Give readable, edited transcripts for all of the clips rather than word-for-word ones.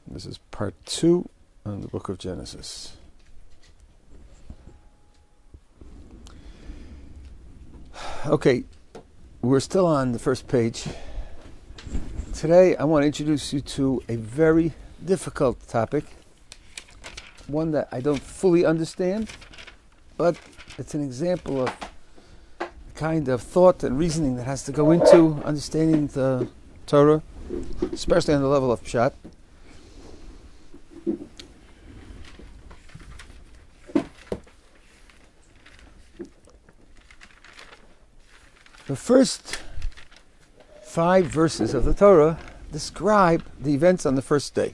This is part 2 of the book of Genesis. Okay, we're still on the first page. Today I want to introduce you to a very difficult topic, one that I don't fully understand, but it's an example of the kind of thought and reasoning that has to go into understanding the Torah, especially on the level of Pshat. The first 5 verses of the Torah describe the events on the first day.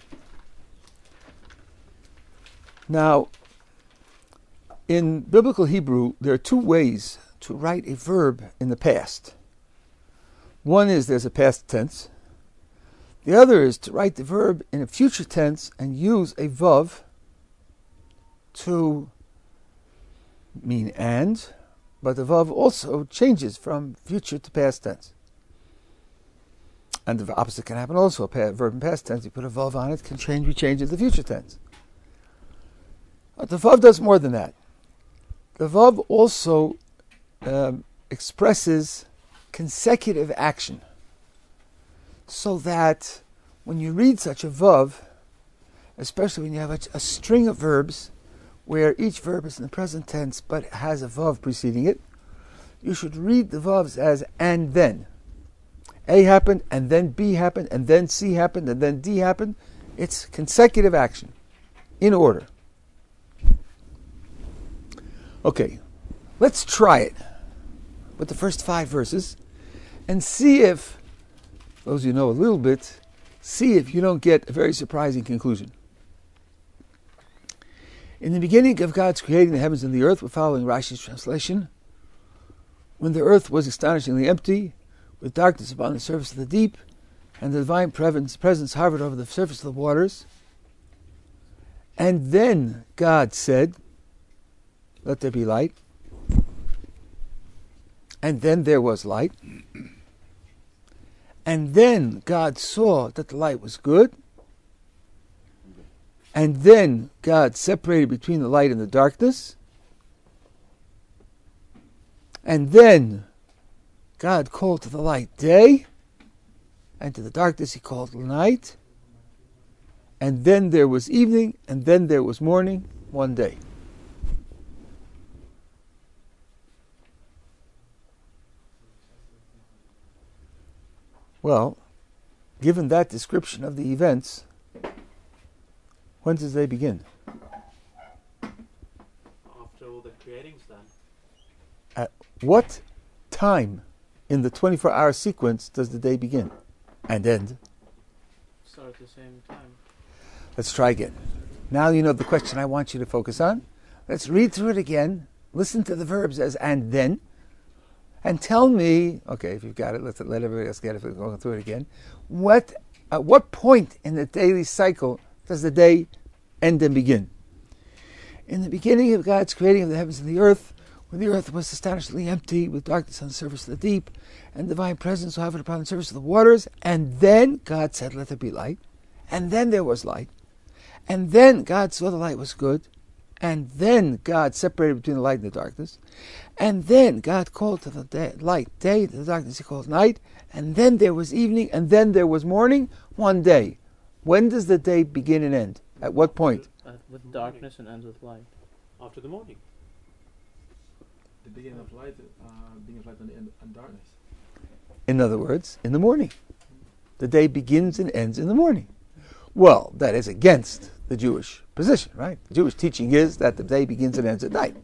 Now, in biblical Hebrew, there are 2 ways to write a verb in the past. One is there's a past tense. The other is to write the verb in a future tense and use a vav to mean and, but the vav also changes from future to past tense. And the opposite can happen also. A verb in past tense, you put a vav on it, can be changed into future tense. But the vav does more than that. The vav also expresses consecutive action, so that when you read such a vav, especially when you have a string of verbs where each verb is in the present tense but has a vav preceding it, you should read the vavs as and then. A happened, and then B happened, and then C happened, and then D happened. It's consecutive action, in order. Okay, let's try it with the first 5 verses and see if, those of you know a little bit, see if you don't get a very surprising conclusion. In the beginning of God's creating the heavens and the earth, we're following Rashi's translation, when the earth was astonishingly empty, with darkness upon the surface of the deep, and the divine presence hovered over the surface of the waters. And then God said, "Let there be light." And then there was light. And then God saw that the light was good. And then God separated between the light and the darkness. And then God called to the light day, and to the darkness he called night. And then there was evening, and then there was morning, one day. Well, given that description of the events, when does they begin? After all the creating's done. At what time in the 24-hour sequence does the day begin and end? Start at the same time. Let's try again. Now you know the question I want you to focus on. Let's read through it again. Listen to the verbs as and then. And tell me, okay, if you've got it, let everybody else get it if we're going through it again. At what point in the daily cycle does the day end and begin? In the beginning of God's creating of the heavens and the earth, when the earth was astonishingly empty, with darkness on the surface of the deep, and divine presence hovered upon the surface of the waters, and then God said, "Let there be light." And then there was light. And then God saw the light was good. And then God separated between the light and the darkness. And then God called to the light day, to the darkness he called night. And then there was evening, and then there was morning, one day. When does the day begin and end? At what point? With darkness and ends with light. After the morning. The beginning of light and the end of darkness. In other words, in the morning. The day begins and ends in the morning. Well, that is against the Jewish position, right? The Jewish teaching is that the day begins and ends at night.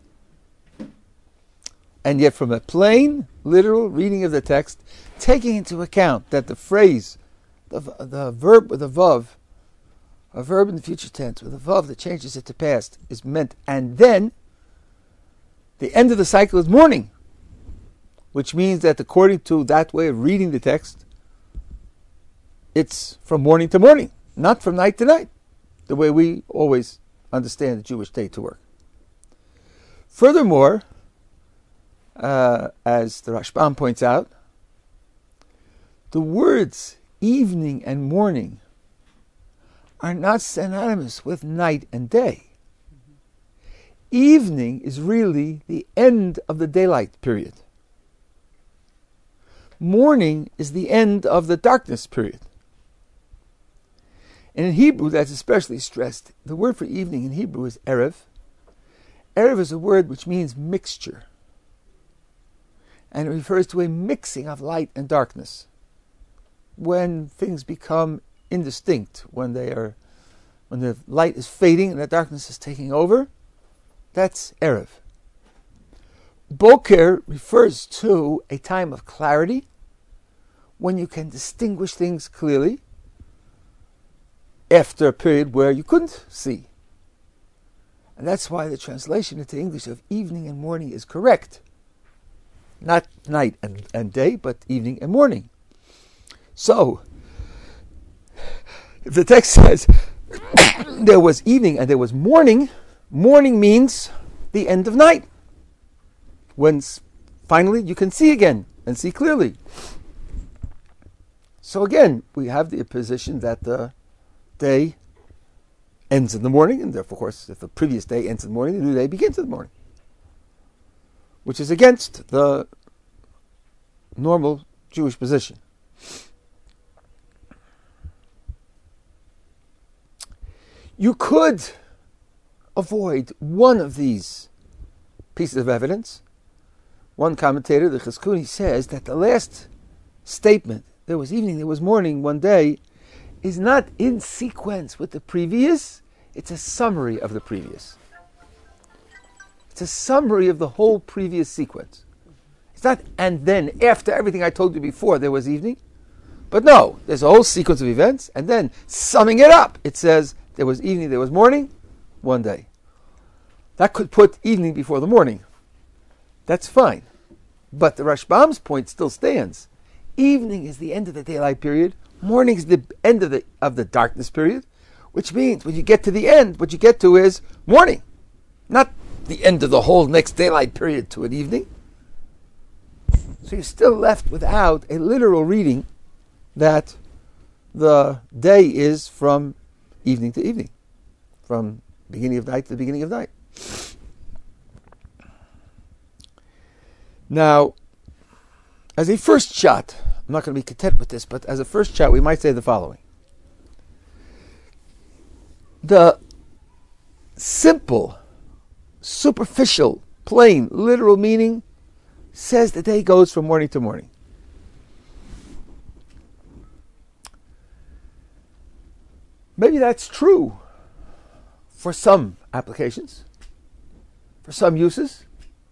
And yet from a plain, literal reading of the text, taking into account that the phrase, the verb with a vav, a verb in the future tense with a vav that changes it to past, is meant and then, the end of the cycle is morning, which means that according to that way of reading the text, it's from morning to morning, not from night to night, the way we always understand the Jewish day to work. Furthermore, as the Rashbam points out, the words evening and morning are not synonymous with night and day. Evening is really the end of the daylight period. Morning is the end of the darkness period. And in Hebrew, that's especially stressed. The word for evening in Hebrew is erev. Erev is a word which means mixture. And it refers to a mixing of light and darkness. When things become indistinct, when the light is fading and the darkness is taking over, that's erev. Boker refers to a time of clarity, when you can distinguish things clearly, after a period where you couldn't see. And that's why the translation into English of evening and morning is correct. Not night and day, but evening and morning. So, if the text says there was evening and there was morning, morning means the end of night. When finally you can see again and see clearly. So again, we have the position that the day ends in the morning, and therefore, of course, if the previous day ends in the morning, the new day begins in the morning, which is against the normal Jewish position. You could avoid one of these pieces of evidence. One commentator, the Chizkuni, says that the last statement, there was evening, there was morning one day, is not in sequence with the previous, it's a summary of the previous. It's a summary of the whole previous sequence. It's not, and then after everything I told you before, there was evening. But no, there's a whole sequence of events, and then summing it up, it says, there was evening, there was morning, one day. That could put evening before the morning. That's fine. But the Rashbam's point still stands. Evening is the end of the daylight period. Morning is the end of the darkness period, which means when you get to the end, what you get to is morning, not the end of the whole next daylight period to an evening. So you're still left without a literal reading that the day is from evening to evening, from beginning of night to the beginning of night. Now, as a first shot, I'm not going to be content with this, but as a first shot, we might say the following. The simple, superficial, plain, literal meaning says the day goes from morning to morning. Maybe that's true for some applications, for some uses.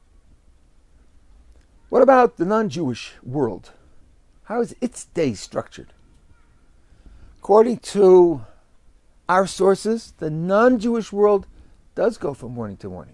What about the non-Jewish world? How is its day structured? According to our sources, the non-Jewish world does go from morning to morning.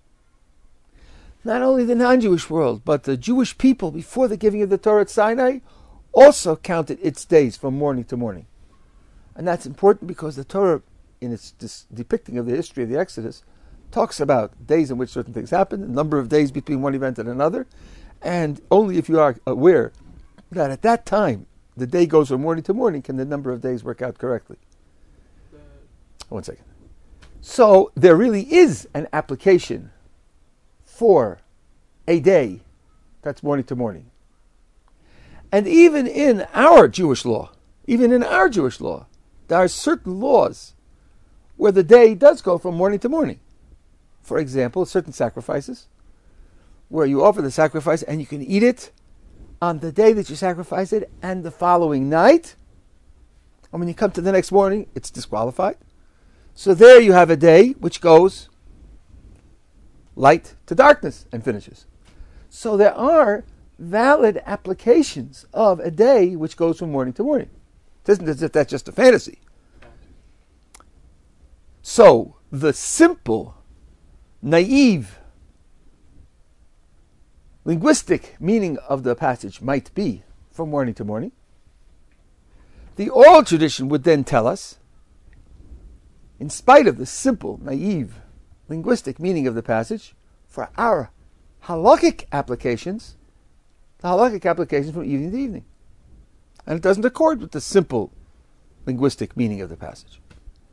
Not only the non-Jewish world, but the Jewish people before the giving of the Torah at Sinai also counted its days from morning to morning. And that's important because the Torah, in its depicting of the history of the Exodus, talks about days in which certain things happen, the number of days between one event and another, and only if you are aware that at that time the day goes from morning to morning can the number of days work out correctly. One second. So there really is an application for a day that's morning to morning. And even in our Jewish law, there are certain laws where the day does go from morning to morning. For example, certain sacrifices, where you offer the sacrifice and you can eat it on the day that you sacrifice it and the following night. And when you come to the next morning, it's disqualified. So there you have a day which goes light to darkness and finishes. So there are valid applications of a day which goes from morning to morning. It isn't as if that's just a fantasy. So the simple, naive, linguistic meaning of the passage might be from morning to morning. The oral tradition would then tell us, in spite of the simple, naive, linguistic meaning of the passage, for our halakhic applications, the halakhic applications from evening to evening. And it doesn't accord with the simple linguistic meaning of the passage.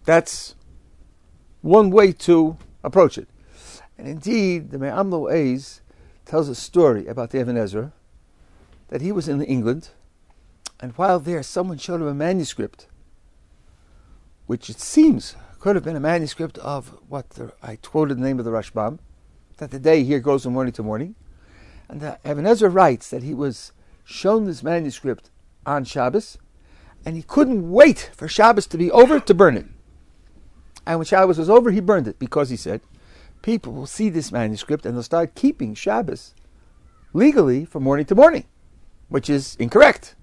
That's one way to approach it. And indeed, the Me'am Lo'ez tells a story about the Ibn Ezra, that he was in England, and while there, someone showed him a manuscript, which it seems could have been a manuscript of I quoted the name of the Rashbam, that the day here goes from morning to morning. And the Ibn Ezra writes that he was shown this manuscript on Shabbos, and he couldn't wait for Shabbos to be over to burn it. And when Shabbos was over, he burned it, because he said, people will see this manuscript and they'll start keeping Shabbos legally from morning to morning, which is incorrect.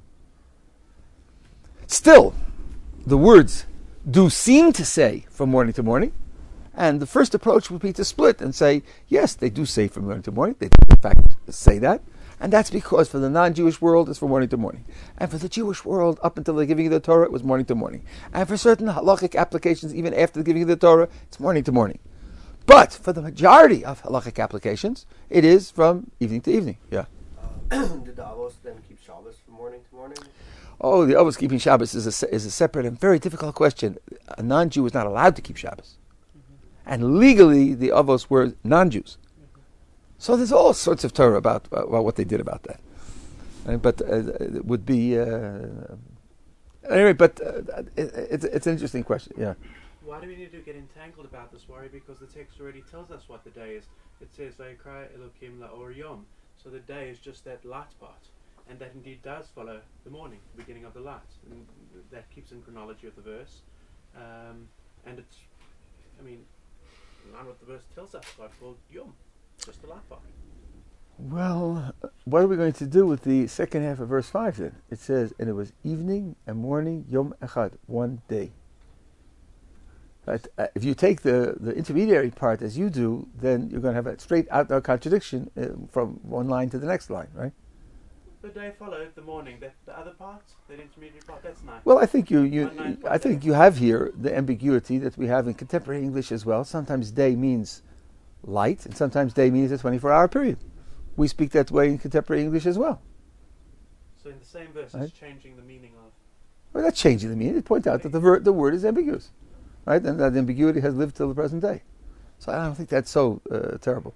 Still, the words do seem to say from morning to morning, and the first approach would be to split and say, yes, they do say from morning to morning. They in fact say that, and that's because for the non-Jewish world it's from morning to morning, and for the Jewish world up until the giving of the Torah it was morning to morning, and for certain halachic applications even after the giving of the Torah it's morning to morning. But for the majority of halachic applications, it is from evening to evening. Yeah. Did the Avos then keep Shabbos from morning to morning? Oh, the Avos keeping Shabbos is a separate and very difficult question. A non-Jew is not allowed to keep Shabbos. And legally, the Avos were non-Jews. So there's all sorts of Torah about what they did about that. But it would be... anyway, but it's an interesting question, yeah. Why do we need to get entangled about this worry? Because the text already tells us what the day is. It says, Vayikra Elokim la'or yom. So the day is just that light part. And that indeed does follow the morning, the beginning of the light. And that keeps in chronology of the verse. And it's, I mean, in line what the verse tells us, God called Yom, just the light part. Well, what are we going to do with the second half of verse 5 then? It says, and it was evening and morning, Yom Echad, one day. But if you take the intermediary part as you do, then you're going to have a straight out contradiction from one line to the next line, right? The day followed the morning. The other part, the intermediary part, that's night. Well, I think you have here the ambiguity that we have in contemporary English as well. Sometimes day means light, and sometimes day means a 24-hour period. We speak that way in contemporary English as well. So in the same verse, right? It's changing the meaning of... Well, not changing the meaning. It points out that the word is ambiguous, right? And that ambiguity has lived till the present day. So I don't think that's so terrible.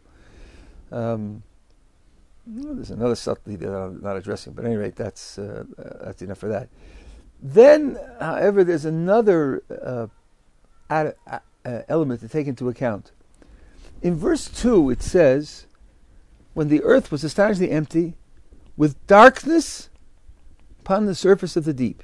There's another subtlety that I'm not addressing, but at any rate, that's enough for that. Then, however, there's another element to take into account. In verse 2, it says, when the earth was astonishingly empty, with darkness upon the surface of the deep.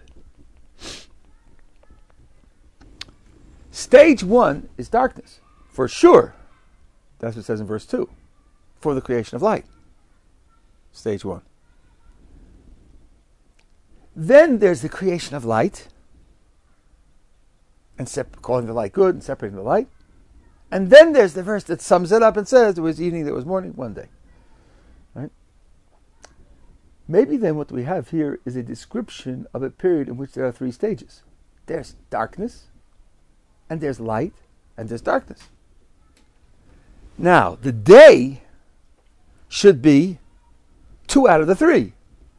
Stage 1 is darkness, for sure. That's what it says in verse 2, for the creation of light. Stage 1. Then there's the creation of light, and calling the light good and separating the light. And then there's the verse that sums it up and says there was evening, there was morning, one day. Right? Maybe then what we have here is a description of a period in which there are three stages. There's darkness, and there's light, and there's darkness. Now, the day should be 2 out of the 3.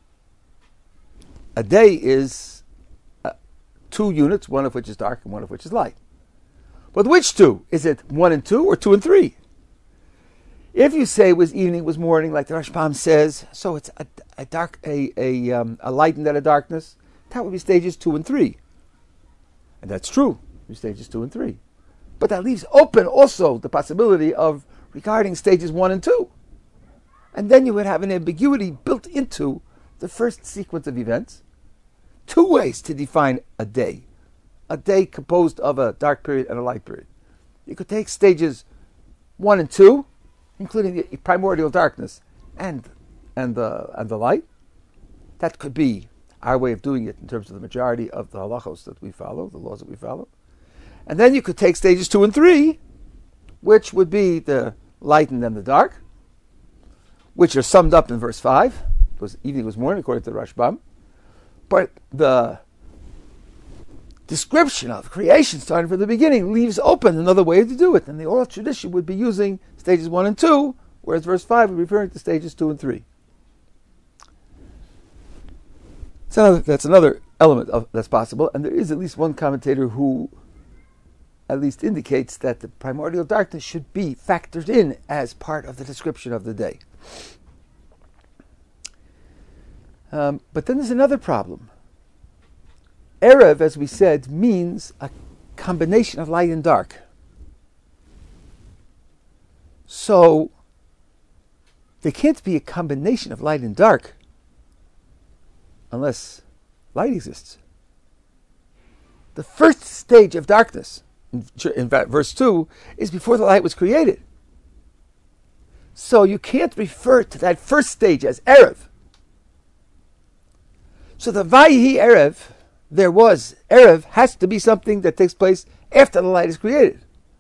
A day is 2 units, one of which is dark and one of which is light. But which 2? Is it 1 and 2 or 2 and 3? If you say it was evening, it was morning, like the Rashbam says, so it's a light and then a darkness, that would be stages 2 and 3. And that's true, stages 2 and 3. But that leaves open also the possibility of regarding stages 1 and 2. And then you would have an ambiguity built into the first sequence of events. 2 ways to define a day. A day composed of a dark period and a light period. You could take stages 1 and 2, including the primordial darkness and the light. That could be our way of doing it in terms of the majority of the halachos that we follow, the laws that we follow. And then you could take stages 2 and 3, which would be the light and then the dark, which are summed up in verse 5. It was evening, was morning, according to the Rashbam. But the description of creation, starting from the beginning, leaves open another way to do it. And the oral tradition would be using stages 1 and 2, whereas verse 5 would be referring to stages 2 and 3. So that's another element that's possible. And there is at least one commentator who at least indicates that the primordial darkness should be factored in as part of the description of the day. But then there's another problem. Erev, as we said, means a combination of light and dark. So there can't be a combination of light and dark unless light exists. The first stage of darkness, in fact, verse 2, is before the light was created. So you can't refer to that first stage as Erev. So the Vayihi Erev, there was Erev, has to be something that takes place after the light is created.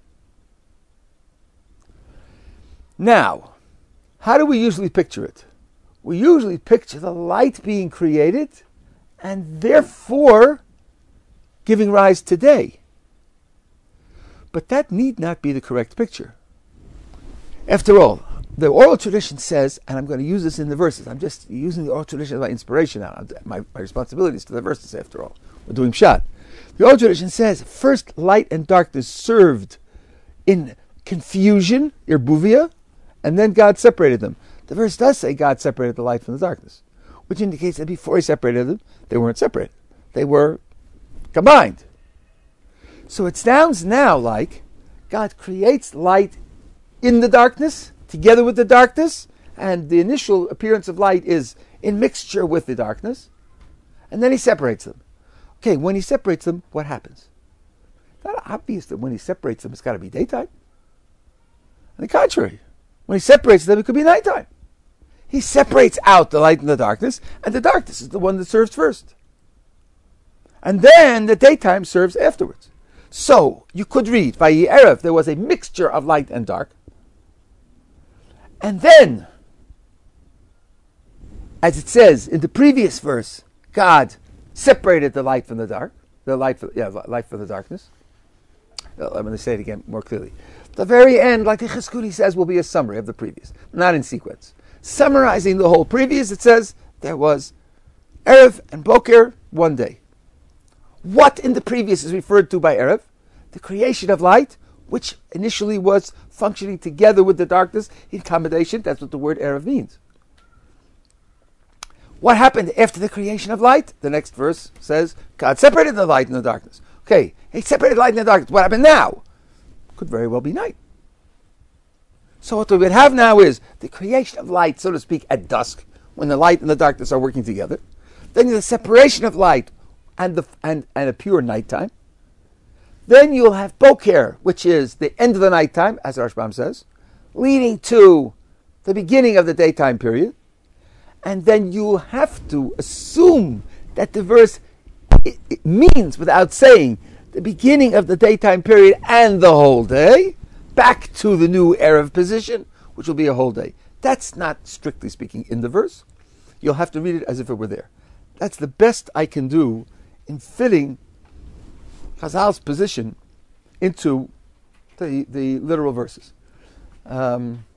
Now, how do we usually picture it? We usually picture the light being created and therefore giving rise to day. But that need not be the correct picture. After all, the oral tradition says, and I'm going to use this in the verses, I'm just using the oral tradition as my inspiration now. My responsibility is to the verses, after all. We're doing Pshat. The oral tradition says, first light and darkness served in confusion, irbuvia, and then God separated them. The verse does say God separated the light from the darkness, which indicates that before he separated them, they weren't separated. They were combined. So it sounds now like God creates light in the darkness, together with the darkness, and the initial appearance of light is in mixture with the darkness, and then he separates them. Okay, when he separates them, what happens? It's not obvious that when he separates them, it's got to be daytime. On the contrary, when he separates them, it could be nighttime. He separates out the light and the darkness is the one that serves first. And then the daytime serves afterwards. So, you could read, Vayi Erev, there was a mixture of light and dark. And then, as it says in the previous verse, God separated the light from the dark, light from the darkness. I'm going to say it again more clearly. The very end, like the Chizkuni says, will be a summary of the previous, not in sequence. Summarizing the whole previous, it says there was Erev and Boker one day. What in the previous is referred to by Erev? The creation of light, which initially was functioning together with the darkness in combination. That's what the word Erev means. What happened after the creation of light? The next verse says, God separated the light and the darkness. Okay, he separated light and the darkness. What happened now? Could very well be night. So what we would have now is the creation of light, so to speak, at dusk, when the light and the darkness are working together. Then the separation of light and a pure nighttime. Then you'll have Boker, which is the end of the nighttime, as Rashbam says, leading to the beginning of the daytime period. And then you'll have to assume that the verse it means, without saying, the beginning of the daytime period and the whole day, back to the new Erev position, which will be a whole day. That's not, strictly speaking, in the verse. You'll have to read it as if it were there. That's the best I can do in fitting Chazal's position into the literal verses. At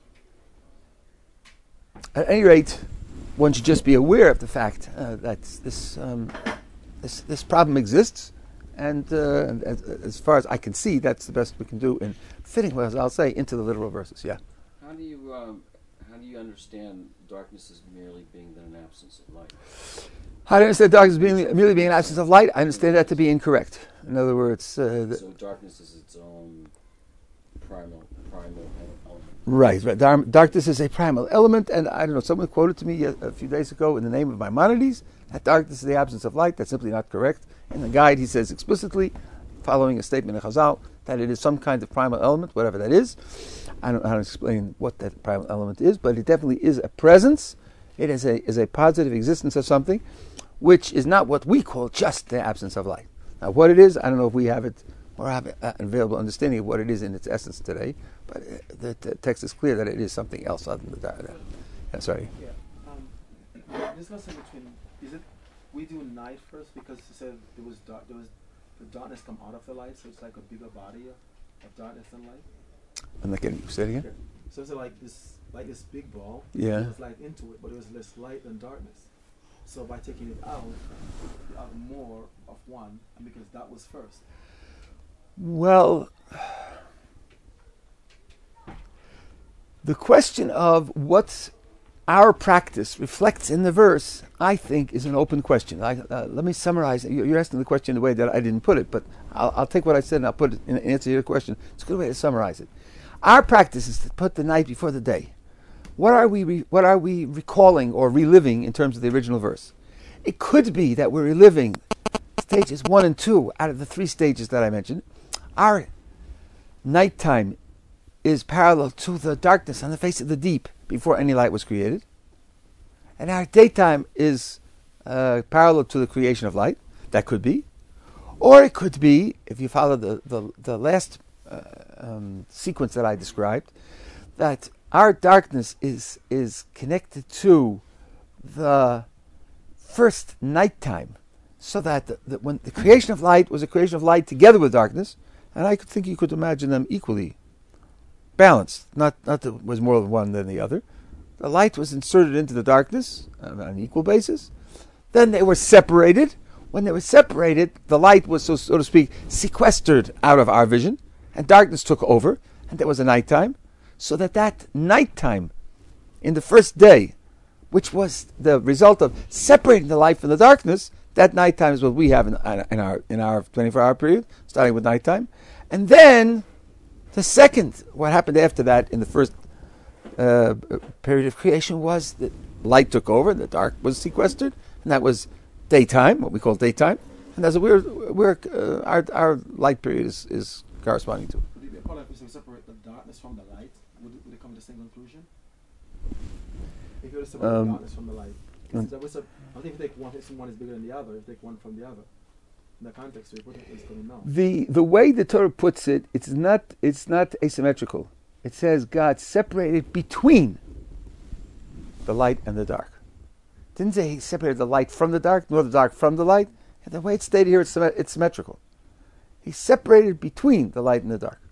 any rate, one should just be aware of the fact that this problem exists, and as far as I can see, that's the best we can do in fitting what Chazal say into the literal verses. Yeah. How do you understand darkness as merely being an absence of light? How do I understand darkness merely being an absence of light? I understand that to be incorrect. In other words... so darkness is its own primal element. Right. Darkness is a primal element, and I don't know, someone quoted to me a few days ago in the name of Maimonides that darkness is the absence of light. That's simply not correct. In the guide, he says explicitly, following a statement of Chazal, that it is some kind of primal element, whatever that is. I don't know how to explain what that primal element is, but it definitely is a presence. It is a positive existence of something, which is not what we call just the absence of light. Now, what it is, I don't know if we have it or have an available understanding of what it is in its essence today, but the text is clear that it is something else other than that. Yeah, sorry. Yeah. There's nothing between. Is it? We do night first because it said it was dark. There was the darkness come out of the light, so it's like a bigger body of darkness and light. I'm not getting you. Say it again. Okay. So it's like this big ball. Yeah. There was light into it, but it was less light than darkness. So by taking it out, you have more of one, and because that was first. Well, the question of what our practice reflects in the verse, I think, is an open question. Let me summarize. You're asking the question in the way that I didn't put it, but I'll take what I said and I'll put it in answer to your question. It's a good way to summarize it. Our practice is to put the night before the day. What are we recalling or reliving in terms of the original verse? It could be that we're reliving stages 1 and 2 out of the 3 stages that I mentioned. Our nighttime is parallel to the darkness on the face of the deep before any light was created. And our daytime is parallel to the creation of light. That could be. Or it could be, if you follow the last sequence that I described, that our darkness is connected to the first nighttime, so that when the creation of light was a creation of light together with darkness, and I could think you could imagine them equally balanced, not that it was more of one than the other. The light was inserted into the darkness on an equal basis. Then they were separated. When they were separated, the light was, so to speak, sequestered out of our vision, and darkness took over, and there was a nighttime. So that nighttime in the first day, which was the result of separating the light from the darkness, that nighttime is what we have in our 24-hour period, starting with nighttime. And then the second, what happened after that in the first period of creation was that light took over, the dark was sequestered, and that was daytime, what we call daytime, and that's what our light period is corresponding to. Would it be a problem if we separate the darkness from the light? Would it come to the same conclusion? If you were to separate the darkness from the light, I think if you take one is bigger than the other. If you take one from the other, in the context we put it, it's going to know. The way the Torah puts it, it's not asymmetrical. It says God separated between the light and the dark. It didn't say He separated the light from the dark, nor the dark from the light. And the way it's stated here, it's symmetrical. He separated between the light and the dark.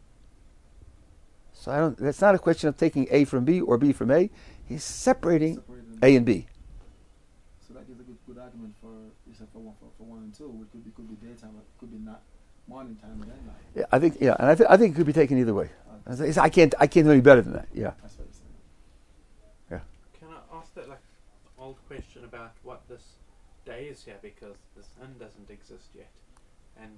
So that's not a question of taking A from B or B from A. He's separating A and B. So that gives a good argument for one and two. It could be daytime, it could be not morning time and then night. Yeah, I think I think it could be taken either way. I can't do any better than that. Yeah. That's what you're saying. Yeah. Can I ask that old question about what this day is here, because the sun doesn't exist yet, and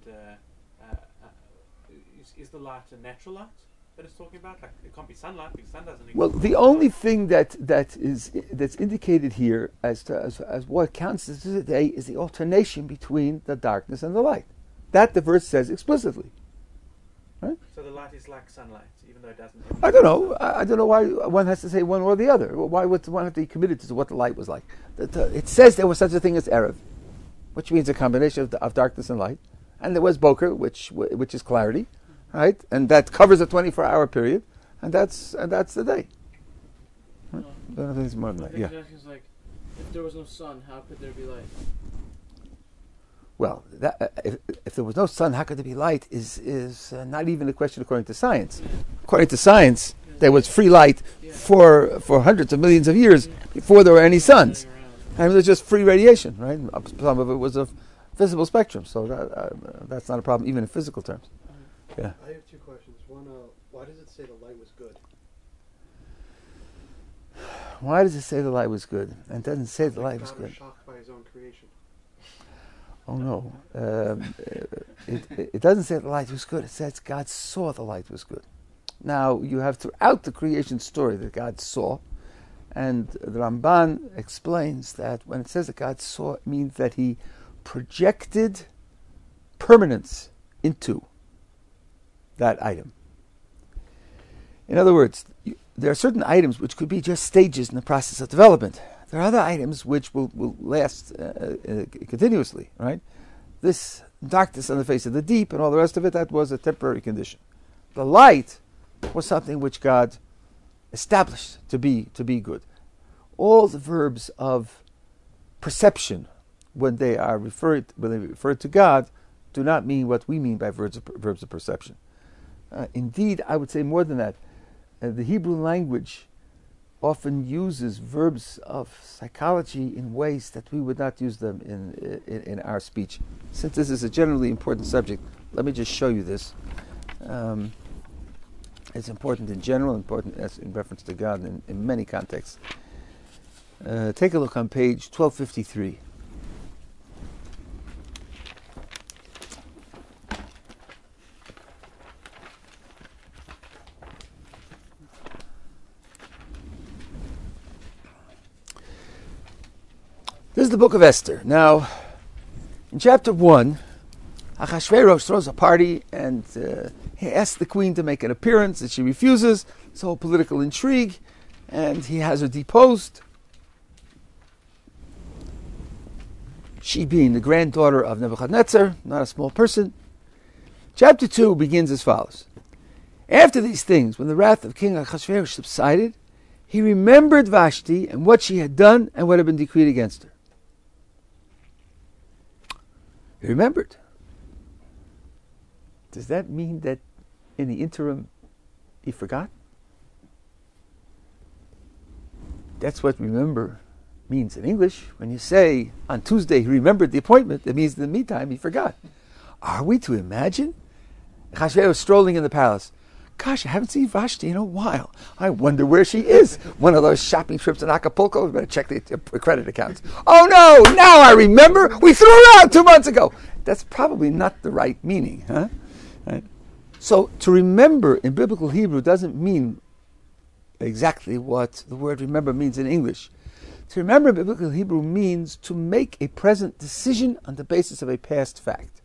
is the light a natural light that it's talking about? Like, it can't be sunlight because the sun doesn't exist. Well, the only thing that's indicated here as what counts as the day is the alternation between the darkness and the light. That the verse says explicitly. Right? So the light is like sunlight, even though it doesn't. I don't know. I don't know why one has to say one or the other. Why would one have to be committed to what the light was like? It says there was such a thing as Erev, which means a combination of darkness and light, and there was Boker, which is clarity, right? And that covers a 24-hour period, and that's the day. Right? I don't know if there's more than that. Yeah. Is like, if there was no sun, how could there be light? Well, if there was no sun, how could there be light? Is not even a question according to science. According to science, there was free light for hundreds of millions of years before there were any suns. And it was just free radiation, right? Some of it was a visible spectrum, so that's not a problem, even in physical terms. Yeah. I have two questions. One, why does it say the light was good? Why does it say the light was good? And it doesn't say the light was God was good. shocked by His own creation. Oh no, it doesn't say the light was good. It says God saw the light was good. Now you have throughout the creation story that God saw, and the Ramban explains that when it says that God saw, it means that He projected permanence into that item. In other words, there are certain items which could be just stages in the process of development. There are other items which will last continuously, right? This darkness on the face of the deep and all the rest of it, that was a temporary condition. The light was something which God established to be good. All the verbs of perception, when they refer to God, do not mean what we mean by verbs of perception. Indeed, I would say more than that. The Hebrew language often uses verbs of psychology in ways that we would not use them in our speech. Since this is a generally important subject, let me just show you this. It's important in general, important as in reference to God in many contexts. Take a look on page 1253. This is the book of Esther. Now, in chapter 1, Achashverosh throws a party and he asks the queen to make an appearance, and she refuses. It's a whole political intrigue, and he has her deposed. She being the granddaughter of Nebuchadnezzar, not a small person. Chapter 2 begins as follows. After these things, when the wrath of King Achashverosh subsided, he remembered Vashti and what she had done and what had been decreed against her. He remembered. Does that mean that in the interim he forgot? That's what remember means in English. When you say on Tuesday he remembered the appointment, it means in the meantime he forgot. Are we to imagine? Achashverosh was strolling in the palace. Gosh, I haven't seen Vashti in a while. I wonder where she is. One of those shopping trips in Acapulco. We better check the credit accounts. Oh no, now I remember. We threw her out 2 months ago. That's probably not the right meaning, huh? Right? So to remember in biblical Hebrew doesn't mean exactly what the word remember means in English. To remember in biblical Hebrew means to make a present decision on the basis of a past fact.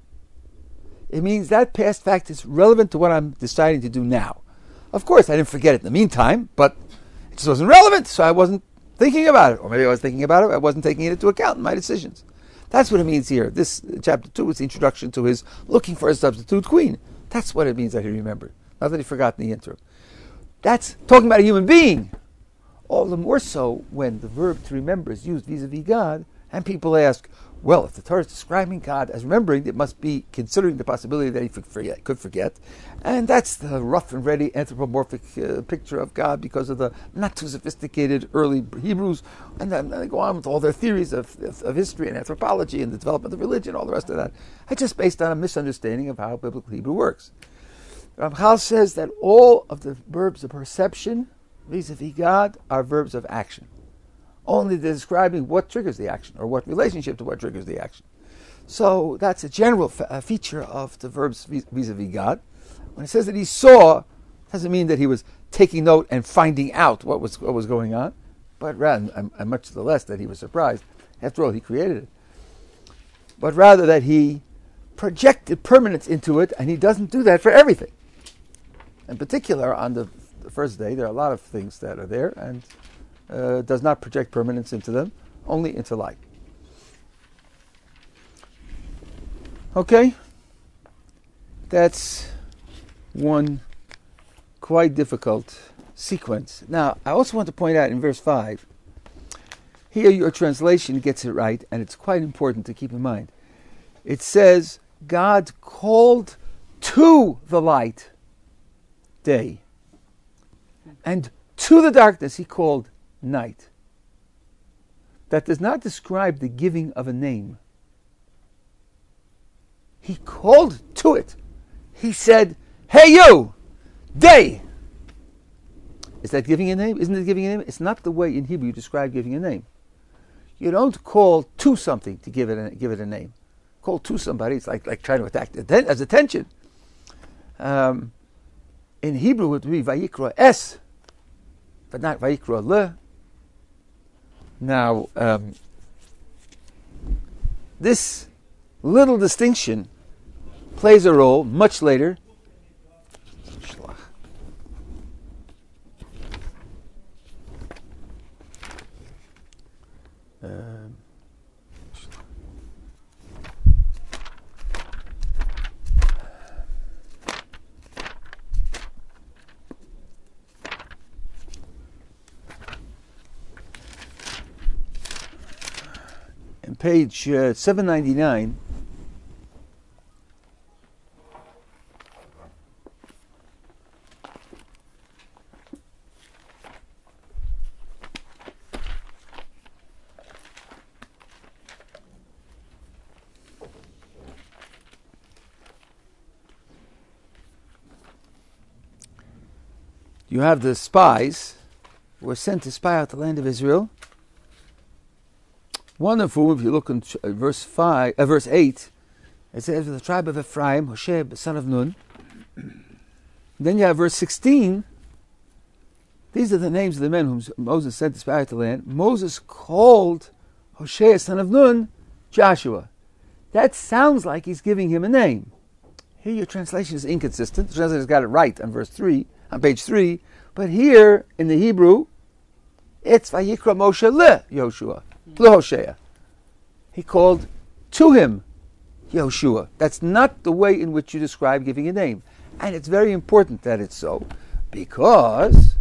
It means that past fact is relevant to what I'm deciding to do now. Of course, I didn't forget it in the meantime, but it just wasn't relevant, so I wasn't thinking about it. Or maybe I was thinking about it, I wasn't taking it into account in my decisions. That's what it means here. This chapter 2 is the introduction to his looking for a substitute queen. That's what it means that he remembered. Not that he forgot in the interim. That's talking about a human being. All the more so when the verb to remember is used vis-a-vis God, and people ask, well, if the Torah is describing God as remembering, it must be considering the possibility that he could forget. And that's the rough and ready anthropomorphic picture of God because of the not too sophisticated early Hebrews. And then they go on with all their theories of history and anthropology and the development of religion, all the rest of that. It's just based on a misunderstanding of how biblical Hebrew works. Ramchal says that all of the verbs of perception vis-a-vis God are verbs of action. Only describing what triggers the action, or what relationship to what triggers the action. So that's a general feature of the verbs vis-a-vis God. When it says that he saw, doesn't mean that he was taking note and finding out what was going on, but rather, and much the less that he was surprised. After all, he created it. But rather that he projected permanence into it, and he doesn't do that for everything. In particular, on the first day, there are a lot of things that are there, and does not project permanence into them, only into light. Okay? That's one quite difficult sequence. Now, I also want to point out in verse 5, here your translation gets it right, and it's quite important to keep in mind. It says, God called to the light day, and to the darkness he called night. That does not describe the giving of a name. He called to it. He said, hey you, day. Is that giving a name? Isn't it giving a name? It's not the way in Hebrew you describe giving a name. You don't call to something to give it a name. Call to somebody, it's like trying to attack as attention. In Hebrew it would be vayikra es, but not vayikra le. Now, this little distinction plays a role much later. Page 799, you have the spies who were sent to spy out the land of Israel. One of whom, if you look in verse 8, it says, "For the tribe of Ephraim, Hoshea, son of Nun." Then you have verse 16. These are the names of the men whom Moses sent to spy out the land. Moses called Hoshea, son of Nun, Joshua. That sounds like he's giving him a name. Here your translation is inconsistent. The translator's got it right on page 3. But here, in the Hebrew, it's Vayikra Moshe le Yoshua, le Hoshea. He called to him Yoshua. That's not the way in which you describe giving a name. And it's very important that it's so, because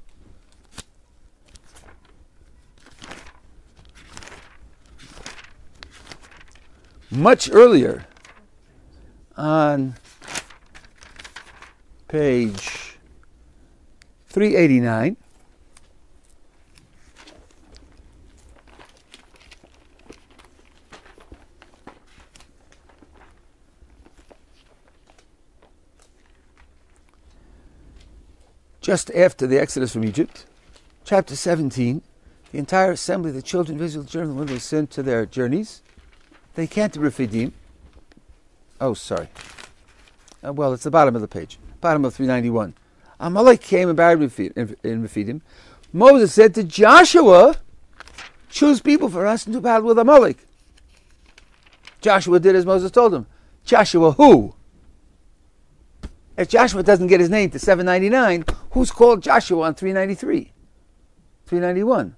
much earlier, on page 389, just after the Exodus from Egypt, chapter 17, the entire assembly of the children of Israel during the wilderness sent to their journeys. They can't Rephidim. Oh, sorry. Well, it's the bottom of the page. Bottom of 391. Amalek came and buried in Rephidim. Moses said to Joshua, "Choose people for us and do battle with Amalek." Joshua did as Moses told him. Joshua who? If Joshua doesn't get his name to 799, who's called Joshua on 393? 391?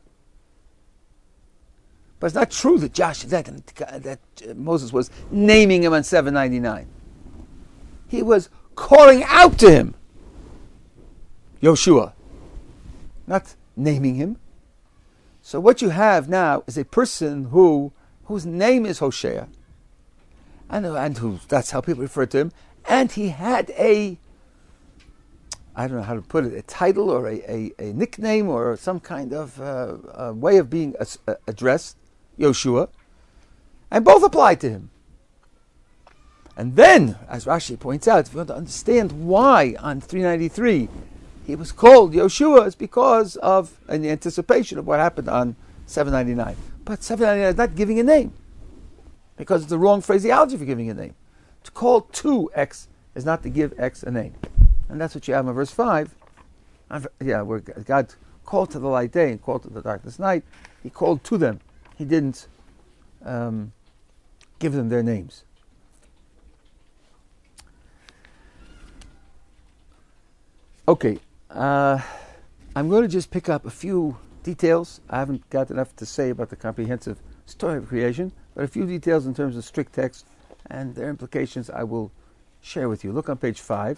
But it's not true that Moses was naming him on 799. He was calling out to him, Yoshua, not naming him. So what you have now is a person whose name is Hoshea, and who, that's how people refer to him, and he had I don't know how to put it, a title or a nickname or some kind of a way of being addressed, Yoshua, and both applied to him. And then, as Rashi points out, if you want to understand why on 393 he was called Yoshua, it's because of an anticipation of what happened on 799. But 799 is not giving a name, because it's the wrong phraseology for giving a name. To call to X is not to give X a name. And that's what you have in verse 5. Where God called to the light day and called to the darkness night. He called to them. He didn't give them their names. Okay, I'm going to just pick up a few details. I haven't got enough to say about the comprehensive story of creation, but a few details in terms of strict text and their implications I will share with you. Look on page 5.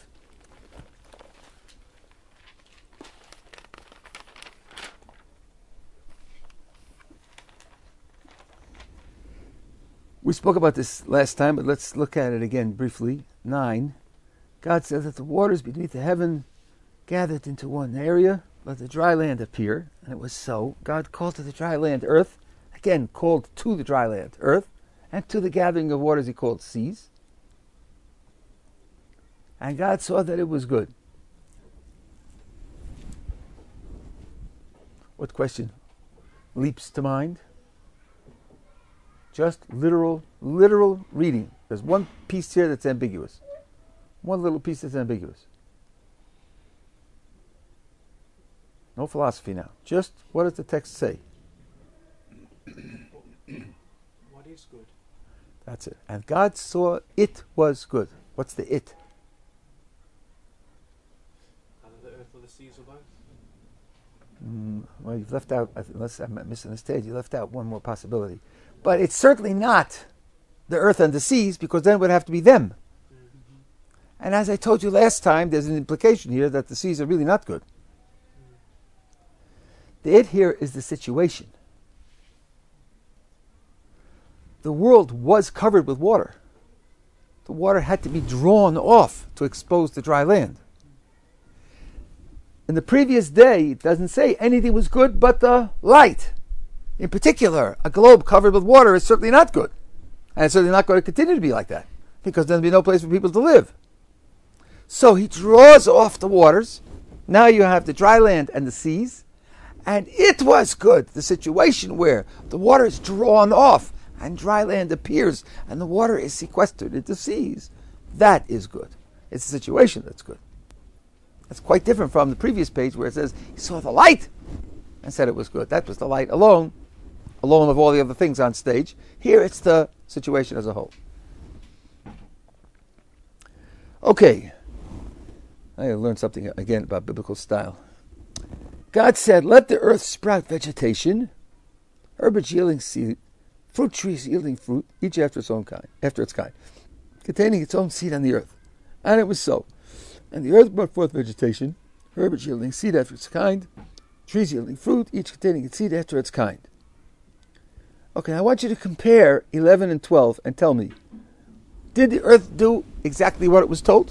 We spoke about this last time, but let's look at it again briefly. 9. God said that the waters beneath the heaven gathered into one area, let the dry land appear. And it was so. God called to the dry land earth. Again, called to the dry land earth. And to the gathering of waters he called seas. And God saw that it was good. What question leaps to mind? Just literal reading. There's one piece here that's ambiguous. One little piece that's ambiguous. No philosophy now. Just what does the text say? What is good? That's it. And God saw it was good. What's the it? Either the earth or the seas or both? Well, you've left out, unless I'm misunderstood, you left out one more possibility. But it's certainly not the earth and the seas, because then it would have to be them. Mm-hmm. And as I told you last time, there's an implication here that the seas are really not good. The it here is the situation. The world was covered with water. The water had to be drawn off to expose the dry land. In the previous day, it doesn't say anything was good but the light. In particular, a globe covered with water is certainly not good. And it's certainly not going to continue to be like that, because there'll be no place for people to live. So he draws off the waters, Now you have the dry land and the seas. And it was good, the situation where the water is drawn off and dry land appears and the water is sequestered into seas. That is good. It's a situation that's good. That's quite different from the previous page where it says he saw the light and said it was good. That was the light alone of all the other things on stage. Here it's the situation as a whole. Okay. I learned something again about biblical style. God said, let the earth sprout vegetation, herbage yielding seed, fruit trees yielding fruit, each after its kind, containing its own seed on the earth. And it was so. And the earth brought forth vegetation, herbage yielding seed after its kind, trees yielding fruit, each containing its seed after its kind. Okay, I want you to compare 11 and 12 and tell me, did the earth do exactly what it was told?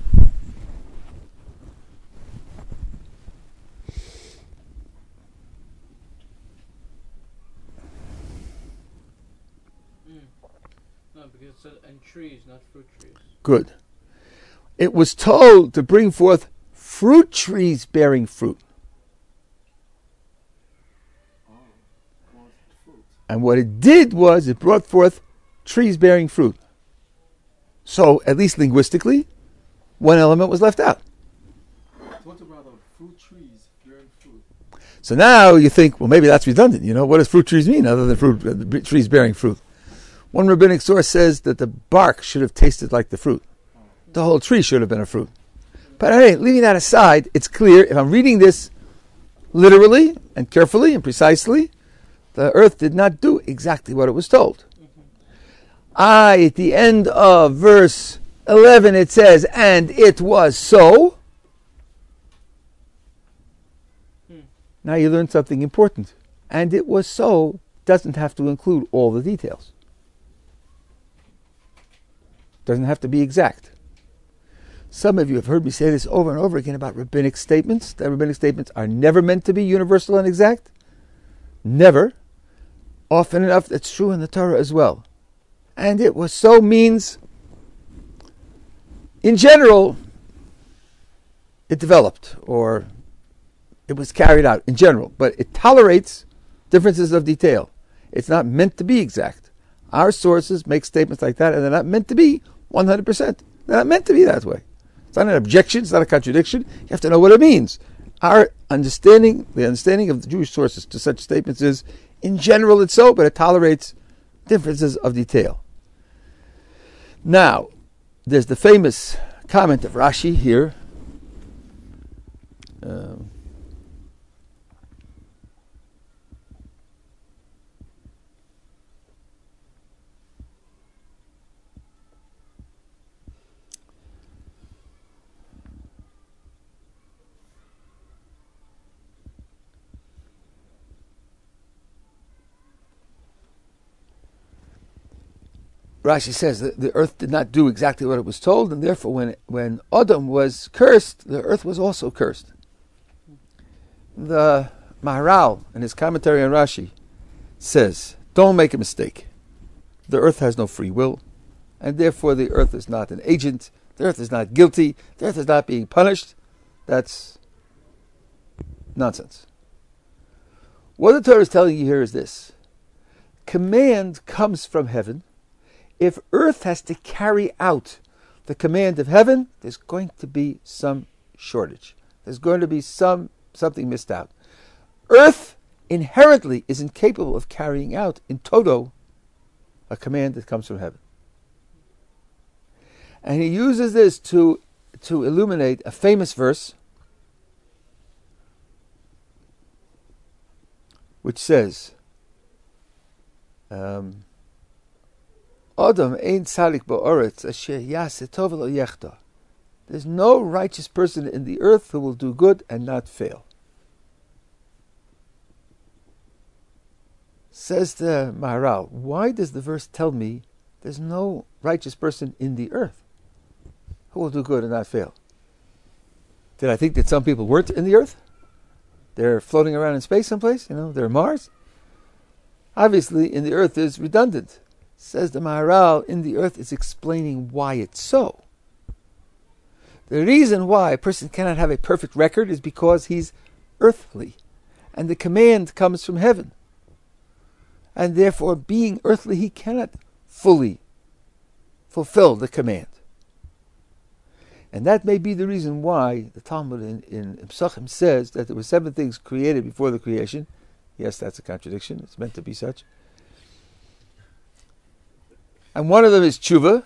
No, because it said and trees, not fruit trees. Good. It was told to bring forth fruit trees bearing fruit. And what it did was it brought forth trees bearing fruit. So, at least linguistically, one element was left out. What about fruit trees bearing fruit? So now you think, well, maybe that's redundant. What does fruit trees mean other than trees bearing fruit? One rabbinic source says that the bark should have tasted like the fruit. The whole tree should have been a fruit. But hey, leaving that aside, it's clear, if I'm reading this literally and carefully and precisely, the earth did not do exactly what it was told. At the end of verse 11 it says, and it was so. Now you learn something important. And it was so doesn't have to include all the details. Doesn't have to be exact. Some of you have heard me say this over and over again about rabbinic statements. That rabbinic statements are never meant to be universal and exact. Never. Often enough, that's true in the Torah as well. And it was so means, in general, it developed, or it was carried out in general, but it tolerates differences of detail. It's not meant to be exact. Our sources make statements like that, and they're not meant to be 100%. They're not meant to be that way. It's not an objection, it's not a contradiction. You have to know what it means. Our understanding, the understanding of the Jewish sources to such statements is, in general it's so, but it tolerates differences of detail. Now, there's the famous comment of Rashi here. Rashi says that the earth did not do exactly what it was told, and therefore when Adam was cursed, the earth was also cursed. The Maharal, in his commentary on Rashi, says, don't make a mistake. The earth has no free will, and therefore the earth is not an agent, the earth is not guilty, the earth is not being punished. That's nonsense. What the Torah is telling you here is this. Command comes from heaven. If earth has to carry out the command of heaven, there's going to be some shortage. There's going to be something missed out. Earth inherently is incapable of carrying out in toto a command that comes from heaven. And he uses this to illuminate a famous verse which says, Adam ein tzadik ba'oretz asher yaseh tov v'lo yechta. There's no righteous person in the earth who will do good and not fail. Says the Maharal, why does the verse tell me there's no righteous person in the earth who will do good and not fail? Did I think that some people weren't in the earth? They're floating around in space someplace, they're Mars? Obviously, in the earth is redundant. Says the Maharal, in the earth is explaining why it's so. The reason why a person cannot have a perfect record is because he's earthly, and the command comes from heaven. And therefore, being earthly, he cannot fully fulfill the command. And that may be the reason why the Talmud in Psachim says that there were 7 things created before the creation. Yes, that's a contradiction. It's meant to be such. And one of them is tshuva.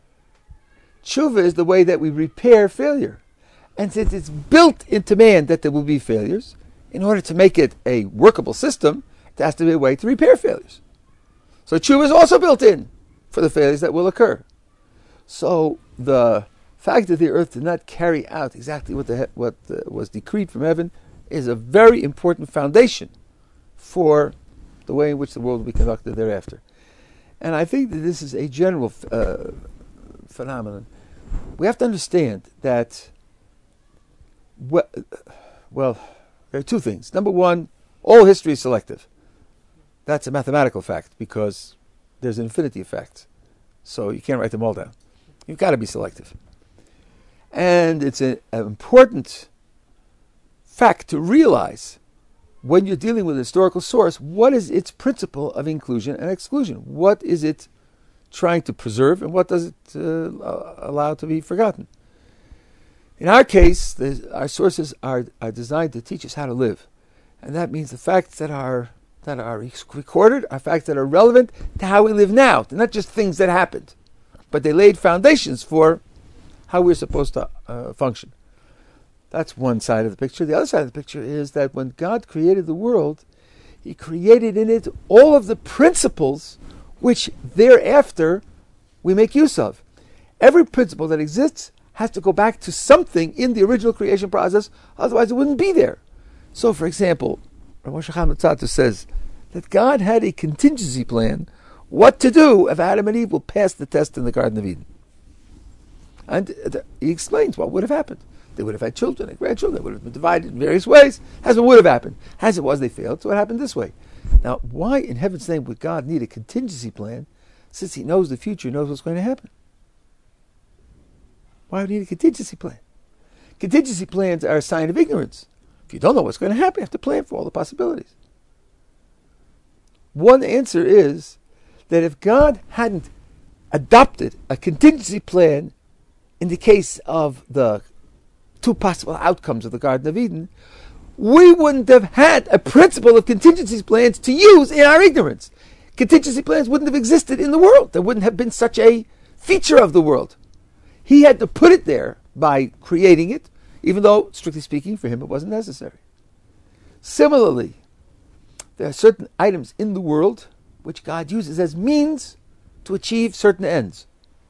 Tshuva is the way that we repair failure. And since it's built into man that there will be failures, in order to make it a workable system, there has to be a way to repair failures. So tshuva is also built in for the failures that will occur. So the fact that the earth did not carry out exactly what was decreed from heaven is a very important foundation for the way in which the world will be conducted thereafter. And I think that this is a general phenomenon. We have to understand that, well, there are 2 things. Number one, all history is selective. That's a mathematical fact because there's an infinity of facts. So you can't write them all down. You've got to be selective. And it's an important fact to realize when you're dealing with a historical source, what is its principle of inclusion and exclusion? What is it trying to preserve and what does it allow to be forgotten? In our case, our sources are designed to teach us how to live. And that means the facts that are recorded are facts that are relevant to how we live now. They're not just things that happened, but they laid foundations for how we're supposed to function. That's one side of the picture. The other side of the picture is that when God created the world, He created in it all of the principles which thereafter we make use of. Every principle that exists has to go back to something in the original creation process, otherwise it wouldn't be there. So, for example, Rav Moshe Chaim Luzzatto says that God had a contingency plan what to do if Adam and Eve will pass the test in the Garden of Eden. And he explains what would have happened. They would have had children and grandchildren. They would have been divided in various ways, as it would have happened. As it was, they failed, so it happened this way. Now, why in heaven's name would God need a contingency plan since He knows the future, knows what's going to happen? Why would He need a contingency plan? Contingency plans are a sign of ignorance. If you don't know what's going to happen, you have to plan for all the possibilities. One answer is that if God hadn't adopted a contingency plan in the case of the 2 possible outcomes of the Garden of Eden, we wouldn't have had a principle of contingency plans to use in our ignorance. Contingency plans wouldn't have existed in the world. There wouldn't have been such a feature of the world. He had to put it there by creating it, even though, strictly speaking, for Him it wasn't necessary. Similarly, there are certain items in the world which God uses as means to achieve certain ends.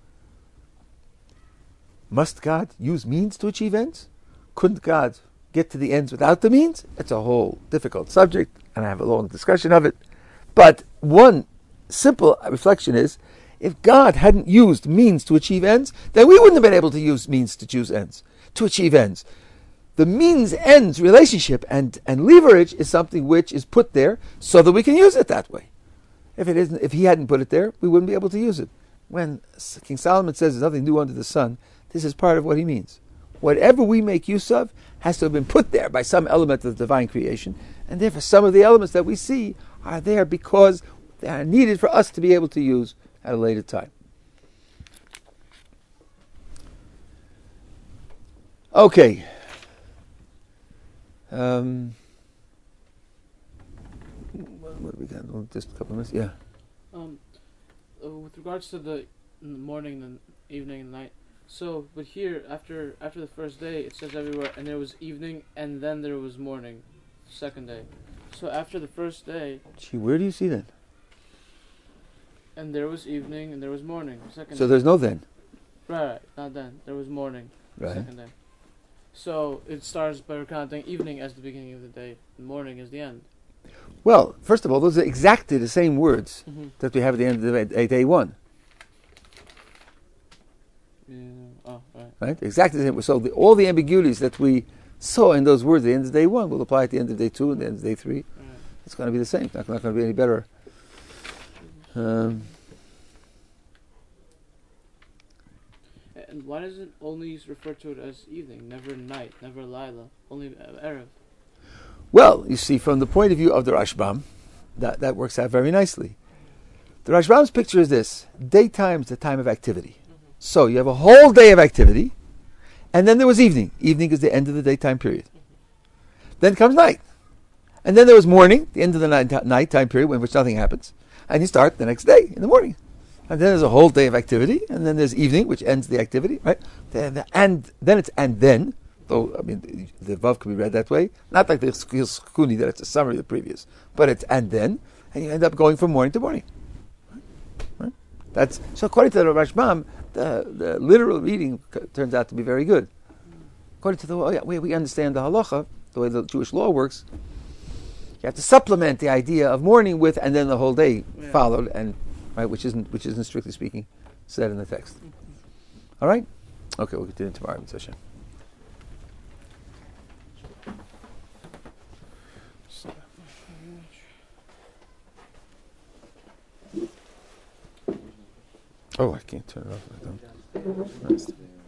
Must God use means to achieve ends? Couldn't God get to the ends without the means? It's a whole difficult subject, and I have a long discussion of it. But one simple reflection is, if God hadn't used means to achieve ends, then we wouldn't have been able to use means to choose ends, to achieve ends. The means-ends relationship and leverage is something which is put there so that we can use it that way. If He hadn't put it there, we wouldn't be able to use it. When King Solomon says there's nothing new under the sun, this is part of what he means. Whatever we make use of has to have been put there by some element of the divine creation, and therefore some of the elements that we see are there because they are needed for us to be able to use at a later time. Okay. What have we got? Just a couple of minutes? Yeah. With regards to the morning, and evening, and night. So, but here, after the first day, it says everywhere, and there was evening, and then there was morning, second day. So after the first day, Gee, where do you see that? and there was evening, and there was morning, second So day. there's no then. Right, not then. There was morning, Right. second day. So it starts by recounting evening as the beginning of the day, and morning as the end. Well, first of all, those are exactly the same words Mm-hmm. that we have at the end of the day 1. Yeah. Oh, right. Right? Exactly the same. So all the ambiguities that we saw in those words at the end of day 1 will apply at the end of day 2 and the end of day 3. Right. It's going to be the same. It's not going to be any better. And why does it only refer to it as evening, never night, never Laila, only Erev? Well, you see, from the point of view of the Rashbam, that works out very nicely. The Rashbam's picture is this: daytime is the time of activity. So you have a whole day of activity, and then there was evening. Evening is the end of the daytime period. Then comes night. And then there was morning, the end of the night time period, in which nothing happens. And you start the next day in the morning. And then there's a whole day of activity, and then there's evening, which ends the activity, right? And then it's and then, though, I mean, the Vav can be read that way. Not like the Chilskuni, that it's a summary of the previous. But it's and then, and you end up going from morning to morning. Right? That's so according to the Rashbam, the literal reading turns out to be very good. According to the way we understand the halacha, the way the Jewish law works, you have to supplement the idea of morning with and then the whole day followed, and right, which isn't strictly speaking said in the text. All right, okay, we'll continue tomorrow in session. Oh, I can't turn it off. I don't.